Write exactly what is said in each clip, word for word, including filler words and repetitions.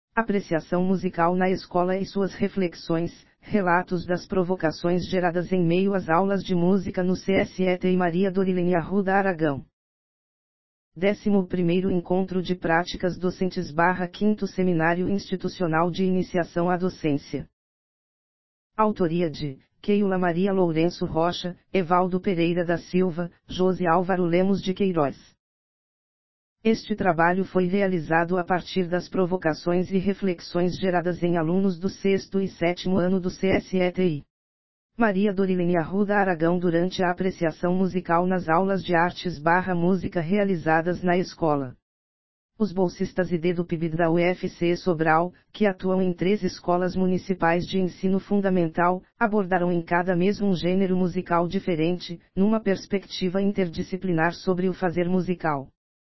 Apreciação musical na escola e suas reflexões, relatos das provocações geradas em meio às aulas de música no C S E T e Maria Dorilene Arruda Aragão. décimo primeiro Encontro de Práticas Docentes barra quinto Seminário Institucional de Iniciação à Docência. Autoria de Keila Maria Lourenço Rocha, Evaldo Pereira da Silva, Josi Álvaro Lemos de Queiroz. Este trabalho foi realizado a partir das provocações e reflexões geradas em alunos do sexto e sétimo ano do C S E T I. Maria Dorilene Arruda Aragão durante a apreciação musical nas aulas de artes barra música realizadas na escola. Os bolsistas I D do P I B da U F C Sobral, que atuam em três escolas municipais de ensino fundamental, abordaram em cada mês um gênero musical diferente, numa perspectiva interdisciplinar sobre o fazer musical.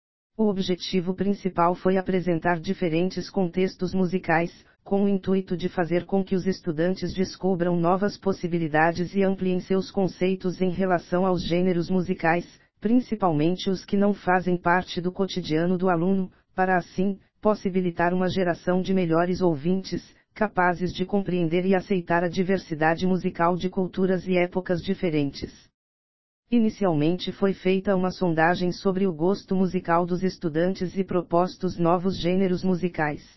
O objetivo principal foi apresentar diferentes contextos musicais, com o intuito de fazer com que os estudantes descubram novas possibilidades e ampliem seus conceitos em relação aos gêneros musicais, principalmente os que não fazem parte do cotidiano do aluno, para assim, possibilitar uma geração de melhores ouvintes, capazes de compreender e aceitar a diversidade musical de culturas e épocas diferentes. Inicialmente foi feita uma sondagem sobre o gosto musical dos estudantes e propostos novos gêneros musicais.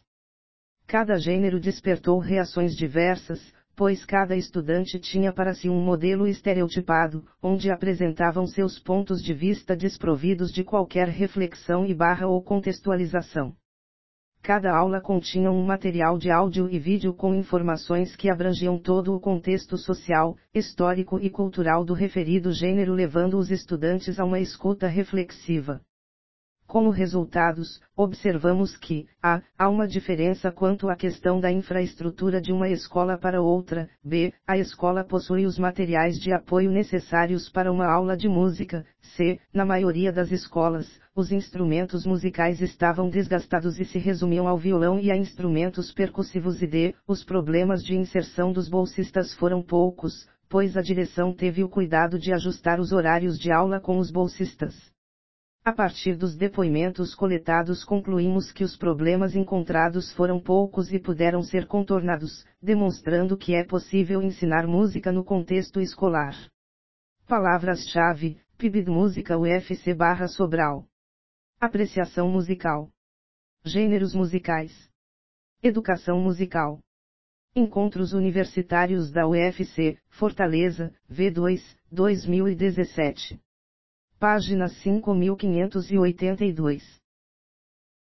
Cada gênero despertou reações diversas, pois cada estudante tinha para si um modelo estereotipado, onde apresentavam seus pontos de vista desprovidos de qualquer reflexão e barra ou contextualização. Cada aula continha um material de áudio e vídeo com informações que abrangiam todo o contexto social, histórico e cultural do referido gênero, levando os estudantes a uma escuta reflexiva. Como resultados, observamos que, a, há uma diferença quanto à questão da infraestrutura de uma escola para outra, b, a escola possui os materiais de apoio necessários para uma aula de música, c, na maioria das escolas, os instrumentos musicais estavam desgastados e se resumiam ao violão e a instrumentos percussivos e d, os problemas de inserção dos bolsistas foram poucos, pois a direção teve o cuidado de ajustar os horários de aula com os bolsistas. A partir dos depoimentos coletados concluímos que os problemas encontrados foram poucos e puderam ser contornados, demonstrando que é possível ensinar música no contexto escolar. Palavras-chave: P I B de Música U F C barra Sobral. Apreciação musical. Gêneros musicais. Educação musical. Encontros Universitários da U F C, Fortaleza, V dois, dois mil e dezessete. Página cinco mil quinhentos e oitenta e dois.